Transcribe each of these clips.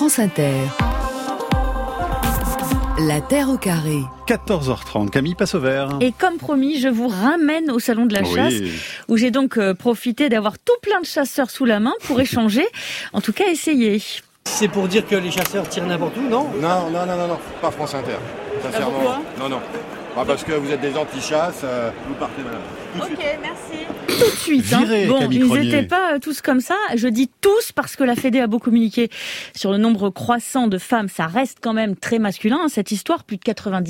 France Inter. La Terre au carré. 14h30, Camille Passover. Et comme promis, je vous ramène au salon de la chasse, où j'ai donc profité d'avoir tout plein de chasseurs sous la main pour échanger, en tout cas essayer. C'est pour dire que les chasseurs tirent n'importe où, non ? Non, pas France Inter. Sincèrement. Pourquoi ? Non. Parce que vous êtes des anti-chasses, vous partez malade. Ok, merci. Tout de suite. Bon, Camille ils Cronier. n'étaient pas tous comme ça. Je dis tous parce que la Fédé a beaucoup communiqué sur le nombre croissant de femmes. Ça reste quand même très masculin, cette histoire. Plus de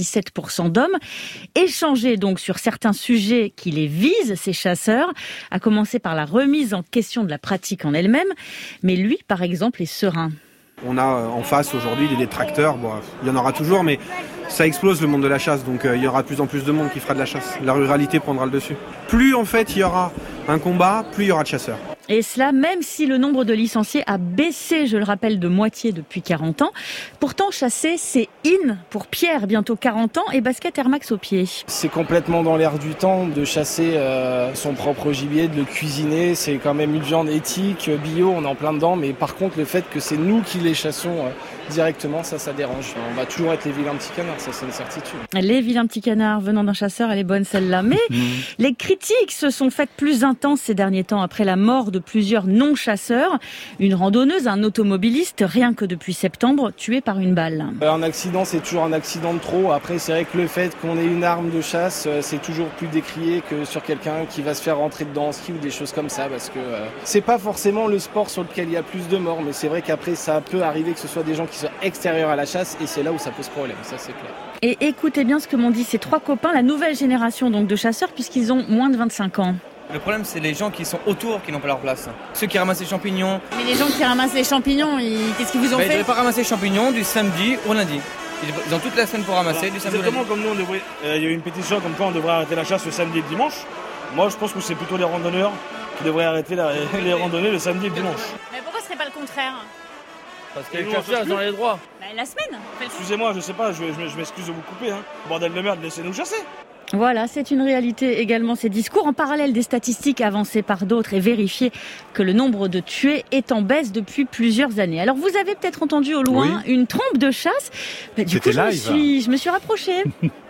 97% d'hommes. Échanger donc sur certains sujets qui les visent, ces chasseurs, à commencer par la remise en question de la pratique en elle-même. Mais lui, par exemple, est serein. On a en face aujourd'hui des détracteurs, bon, il y en aura toujours, mais ça explose le monde de la chasse, donc il y aura de plus en plus de monde qui fera de la chasse. La ruralité prendra le dessus. Plus en fait il y aura un combat, plus il y aura de chasseurs. Et cela, même si le nombre de licenciés a baissé, je le rappelle, de moitié depuis 40 ans. Pourtant, chasser, c'est in pour Pierre, bientôt 40 ans, et basket Air Max au pied. C'est complètement dans l'air du temps de chasser son propre gibier, de le cuisiner. C'est quand même une viande éthique, bio, on est en plein dedans. Mais par contre, le fait que c'est nous qui les chassons directement, ça dérange. On va toujours être les vilains petits canards, ça c'est une certitude. Les vilains petits canards venant d'un chasseur, elle est bonne celle-là. Mais les critiques se sont faites plus intenses ces derniers temps après la mort de plusieurs non-chasseurs. Une randonneuse, un automobiliste, rien que depuis septembre, tué par une balle. Un accident, c'est toujours un accident de trop. Après, c'est vrai que le fait qu'on ait une arme de chasse, c'est toujours plus décrié que sur quelqu'un qui va se faire rentrer dedans en ski ou des choses comme ça. Parce que c'est pas forcément le sport sur lequel il y a plus de morts, mais c'est vrai qu'après, ça peut arriver que ce soit des gens qui soient extérieurs à la chasse et c'est là où ça pose problème, ça c'est clair. Et écoutez bien ce que m'ont dit ces trois copains, la nouvelle génération donc de chasseurs, puisqu'ils ont moins de 25 ans. Le problème, c'est les gens qui sont autour qui n'ont pas leur place. Ceux qui ramassent les champignons. Mais les gens qui ramassent les champignons, qu'est-ce qu'ils vous ont Ils ne fait ? devaient pas ramasser les champignons du samedi au lundi. Ils ont toute la semaine pour ramasser, du samedi au lundi. Exactement comme nous, il y a eu une pétition comme quoi on devrait arrêter la chasse le samedi et le dimanche. Moi, je pense que c'est plutôt les randonneurs qui devraient arrêter les randonnées le samedi et le dimanche. Mais pourquoi ce serait pas le contraire ? Parce que les chasseurs, ils ont les droits. La semaine. Excusez-moi, je sais pas, je m'excuse de vous couper. Bordel de merde, laissez-nous chasser. Voilà, c'est une réalité également ces discours, en parallèle des statistiques avancées par d'autres et vérifiées que le nombre de tués est en baisse depuis plusieurs années. Alors vous avez peut-être entendu au loin une trompe de chasse. Du coup, je me suis rapprochée.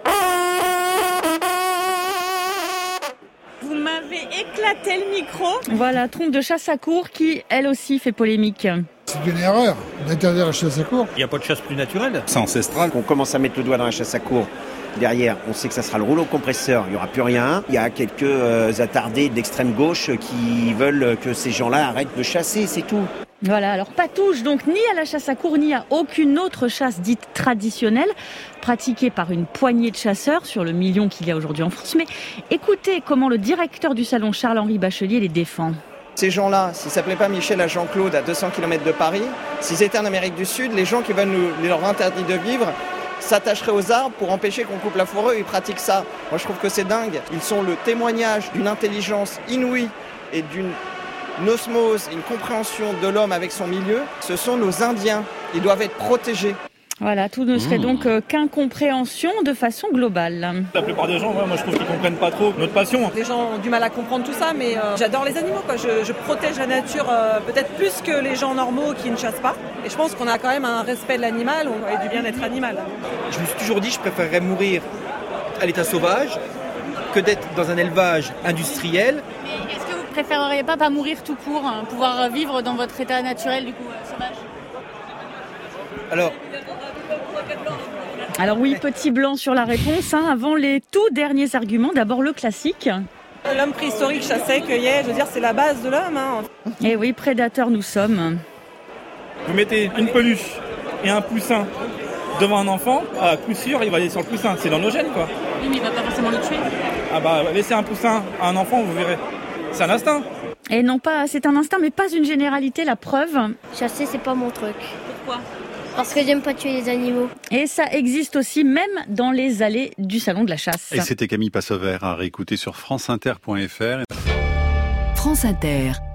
Vous m'avez éclaté le micro. Voilà, trompe de chasse à courre qui, elle aussi, fait polémique. C'est une erreur d'interdire la chasse à courre. Il n'y a pas de chasse plus naturelle. C'est ancestral. On commence à mettre le doigt dans la chasse à courre. Derrière, on sait que ça sera le rouleau compresseur, il n'y aura plus rien. Il y a quelques attardés d'extrême gauche qui veulent que ces gens-là arrêtent de chasser, c'est tout. Voilà, alors pas touche donc ni à la chasse à courre ni à aucune autre chasse dite traditionnelle pratiquée par une poignée de chasseurs sur le million qu'il y a aujourd'hui en France. Mais écoutez comment le directeur du salon Charles-Henri Bachelier les défend. Ces gens-là, s'ils ne s'appelaient pas Michel à Jean-Claude à 200 km de Paris, s'ils étaient en Amérique du Sud, les gens qui veulent leur interdire de vivre s'attacheraient aux arbres pour empêcher qu'on coupe la forêt, ils pratiquent ça. Moi je trouve que c'est dingue. Ils sont le témoignage d'une intelligence inouïe et d'une osmose, une compréhension de l'homme avec son milieu. Ce sont nos Indiens, ils doivent être protégés. Voilà, tout ne serait donc qu'incompréhension de façon globale. La plupart des gens, moi je trouve qu'ils comprennent pas trop notre passion. Les gens ont du mal à comprendre tout ça, mais j'adore les animaux, quoi. Je protège la nature peut-être plus que les gens normaux qui ne chassent pas. Et je pense qu'on a quand même un respect de l'animal et du bien-être animal. Je me suis toujours dit que je préférerais mourir à l'état sauvage que d'être dans un élevage industriel. Mais est-ce que vous préféreriez pas mourir tout court, pouvoir vivre dans votre état naturel du coup sauvage ? Alors oui, petit blanc sur la réponse, avant les tout derniers arguments. D'abord le classique. L'homme préhistorique chassait, cueillait, je veux dire, c'est la base de l'homme. Et oui, prédateurs nous sommes. Vous mettez une peluche et un poussin devant un enfant, à coup sûr, il va aller sur le poussin. C'est dans nos gènes, quoi. Oui, mais il va pas forcément le tuer. Laissez un poussin à un enfant, vous verrez. C'est un instinct. Et non pas, c'est un instinct, mais pas une généralité, la preuve. Chasser, c'est pas mon truc. Pourquoi ? Parce que j'aime pas tuer les animaux. Et ça existe aussi même dans les allées du salon de la chasse. Et c'était Camille Passover à réécouter sur franceinter.fr. France Inter.